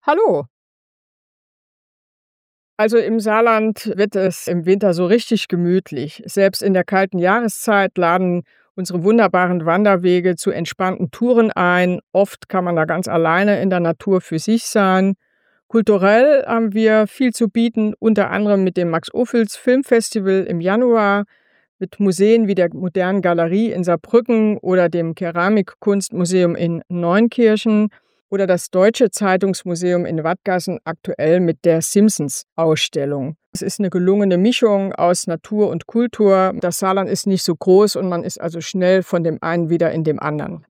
Hallo. Also im Saarland wird es im Winter so richtig gemütlich. Selbst in der kalten Jahreszeit laden unsere wunderbaren Wanderwege zu entspannten Touren ein. Oft kann man da ganz alleine in der Natur für sich sein. Kulturell haben wir viel zu bieten, unter anderem mit dem Max-Ophüls Filmfestival im Januar, mit Museen wie der Modernen Galerie in Saarbrücken oder dem Keramikkunstmuseum in Neunkirchen oder das Deutsche Zeitungsmuseum in Wadgassen aktuell mit der Simpsons-Ausstellung. Es ist eine gelungene Mischung aus Natur und Kultur. Das Saarland ist nicht so groß und man ist also schnell von dem einen wieder in dem anderen.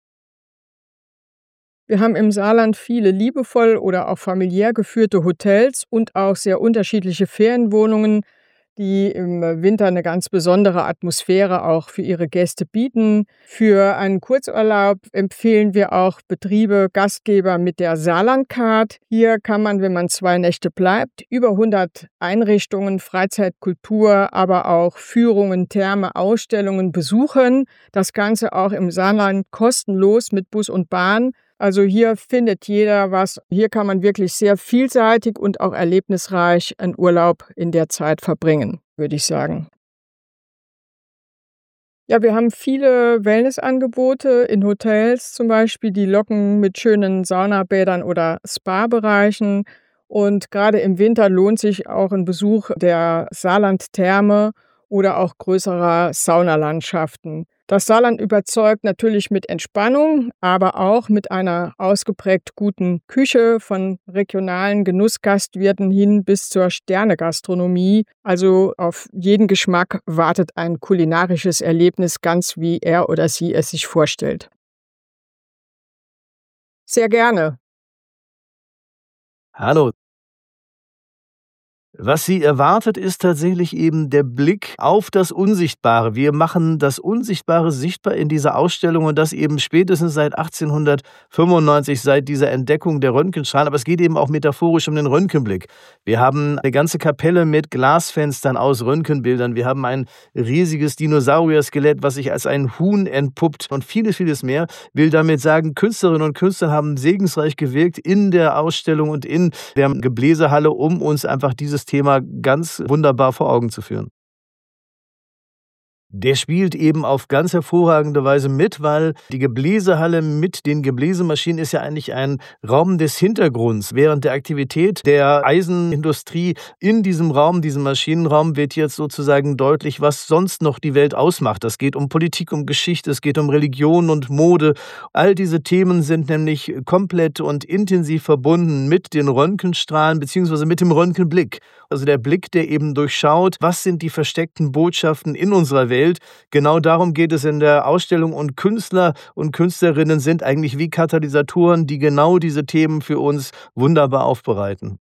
Wir haben im Saarland viele liebevoll oder auch familiär geführte Hotels und auch sehr unterschiedliche Ferienwohnungen, die im Winter eine ganz besondere Atmosphäre auch für ihre Gäste bieten. Für einen Kurzurlaub empfehlen wir auch Betriebe, Gastgeber mit der Saarlandcard. Hier kann man, wenn man 2 Nächte bleibt, über 100 Einrichtungen, Freizeit, Kultur, aber auch Führungen, Therme, Ausstellungen besuchen. Das Ganze auch im Saarland kostenlos mit Bus und Bahn. Also hier findet jeder was. Hier kann man wirklich sehr vielseitig und auch erlebnisreich einen Urlaub in der Zeit verbringen, würde ich sagen. Ja, wir haben viele Wellnessangebote in Hotels zum Beispiel, die locken mit schönen Saunabädern oder Spa-Bereichen. Und gerade im Winter lohnt sich auch ein Besuch der Saarlandtherme oder auch größerer Saunalandschaften. Das Saarland überzeugt natürlich mit Entspannung, aber auch mit einer ausgeprägt guten Küche, von regionalen Genussgastwirten hin bis zur Sternegastronomie. Also auf jeden Geschmack wartet ein kulinarisches Erlebnis, ganz wie er oder sie es sich vorstellt. Sehr gerne. Hallo. Was Sie erwartet, ist tatsächlich eben der Blick auf das Unsichtbare. Wir machen das Unsichtbare sichtbar in dieser Ausstellung und das eben spätestens seit 1895, seit dieser Entdeckung der Röntgenstrahlen. Aber es geht eben auch metaphorisch um den Röntgenblick. Wir haben eine ganze Kapelle mit Glasfenstern aus Röntgenbildern. Wir haben ein riesiges Dinosaurier-Skelett, was sich als ein Huhn entpuppt und vieles, vieles mehr. Will damit sagen, Künstlerinnen und Künstler haben segensreich gewirkt in der Ausstellung und in der Gebläsehalle, um uns einfach dieses Thema ganz wunderbar vor Augen zu führen. Der spielt eben auf ganz hervorragende Weise mit, weil die Gebläsehalle mit den Gebläsemaschinen ist ja eigentlich ein Raum des Hintergrunds. Während der Aktivität der Eisenindustrie in diesem Raum, diesem Maschinenraum, wird jetzt sozusagen deutlich, was sonst noch die Welt ausmacht. Das geht um Politik, um Geschichte, es geht um Religion und Mode. All diese Themen sind nämlich komplett und intensiv verbunden mit den Röntgenstrahlen bzw. mit dem Röntgenblick. Also der Blick, der eben durchschaut, was sind die versteckten Botschaften in unserer Welt. Genau darum geht es in der Ausstellung und Künstler und Künstlerinnen sind eigentlich wie Katalysatoren, die genau diese Themen für uns wunderbar aufbereiten.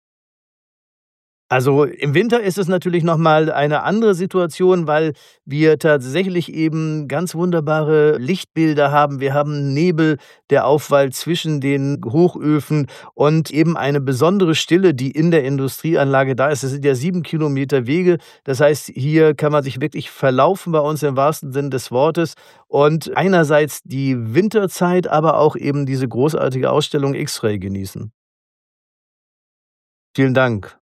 Also, im Winter ist es natürlich noch mal eine andere Situation, weil wir tatsächlich eben ganz wunderbare Lichtbilder haben. Wir haben Nebel, der aufwallt zwischen den Hochöfen und eben eine besondere Stille, die in der Industrieanlage da ist. Es sind ja 7 Kilometer Wege. Das heißt, hier kann man sich wirklich verlaufen bei uns im wahrsten Sinn des Wortes und einerseits die Winterzeit, aber auch eben diese großartige Ausstellung X-Ray genießen. Vielen Dank.